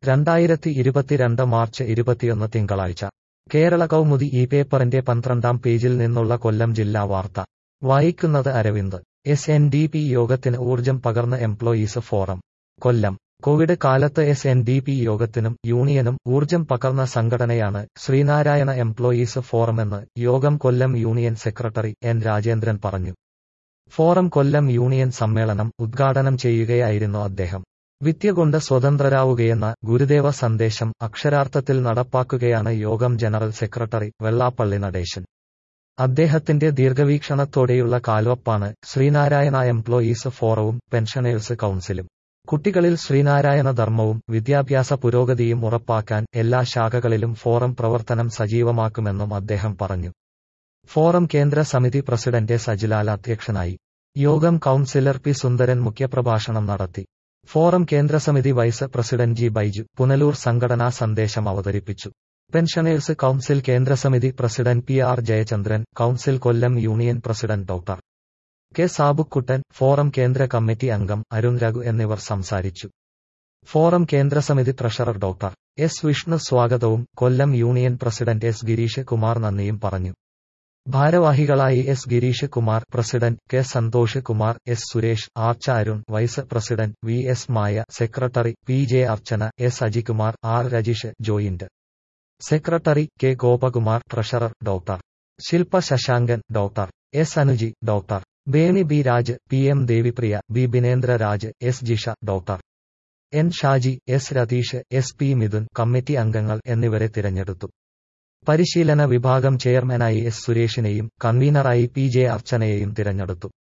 2022 March 21 തിങ്കളാഴ്ച കേരള കൗമുദി ഈ പേപ്പറിന്റെ 12-ാം പേജിൽ നിന്നുള്ള കൊല്ലം ജില്ലാ വാർത്ത വായിക്കുന്നത് അരവിന്ദ്. SNDP യോഗത്തിന് ഊർജം പകർന്ന് എംപ്ലോയീസ് ഫോറം. കൊല്ലം. കോവിഡ് കാലത്ത് SNDP യോഗത്തിനും യൂണിയനും ഊർജം പകർന്ന സംഘടനയാണ് ശ്രീനാരായണ എംപ്ലോയീസ് ഫോറമെന്ന് യോഗം Kollam union secretary N Rajendran പറഞ്ഞു. ഫോറം കൊല്ലം യൂണിയൻ സമ്മേളനം ഉദ്ഘാടനം ചെയ്യുകയായിരുന്നു അദ്ദേഹം. വിദ്യ കൊണ്ട് സ്വതന്ത്രരാവുകയെന്ന ഗുരുദേവ സന്ദേശം അക്ഷരാർത്ഥത്തിൽ നടപ്പാക്കുകയാണ് യോഗം ജനറൽ സെക്രട്ടറി വെള്ളാപ്പള്ളി നടേശൻ. അദ്ദേഹത്തിന്റെ ദീർഘവീക്ഷണത്തോടെയുള്ള കാൽവപ്പാണ് ശ്രീനാരായണ എംപ്ലോയീസ് ഫോറവും പെൻഷനേഴ്സ് കൗൺസിലും. കുട്ടികളിൽ ശ്രീനാരായണ ധർമ്മവും വിദ്യാഭ്യാസ പുരോഗതിയും ഉറപ്പാക്കാൻ എല്ലാ ശാഖകളിലും ഫോറം പ്രവർത്തനം സജീവമാക്കുമെന്നും അദ്ദേഹം പറഞ്ഞു. ഫോറം കേന്ദ്ര സമിതി പ്രസിഡന്റ് സജിലാൽ അധ്യക്ഷനായി. യോഗം കൗൺസിലർ പി സുന്ദരൻ മുഖ്യപ്രഭാഷണം നടത്തി. ഫോറം കേന്ദ്രസമിതി vice president G Baiju Punalur സംഘടനാ സന്ദേശം അവതരിപ്പിച്ചു. പെൻഷനേഴ്സ് കൗൺസിൽ കേന്ദ്രസമിതി president P R Jayachandran, council Kollam union president doctor K Sabukuttan, forum കേന്ദ്ര കമ്മിറ്റി അംഗം അരുൺ രഘു എന്നിവർ സംസാരിച്ചു. ഫോറം കേന്ദ്രസമിതി ട്രഷറർ ഡോക്ടർ എസ് വിഷ്ണു സ്വാഗതവും Kollam union president S Girish Kumar നന്ദിയും പറഞ്ഞു. ഭാരവാഹികളായി S Girish Kumar, president K Santhosh Kumar, S Suresh, Archa Arun, vice president V S Maya, secretary P J Archana, S Ajikumar, R Rajeesh, joint secretary K Gopakumar, treasurer doctor Shilpa Sasankan, doctor S Anuji, doctor Bernie B Raj, P M Devipriya, B Binendra Raj, S Jisha, doctor N Shaji, S Ratheesh, S P Mithun committee അംഗങ്ങൾ എന്നിവരെ തിരഞ്ഞെടുത്തു. പരിശീലന വിഭാഗം ചെയർമാനായി S സുരേഷിനെയും കൺവീനറായി P J അർച്ചനയെയും തിരഞ്ഞെടുത്തു.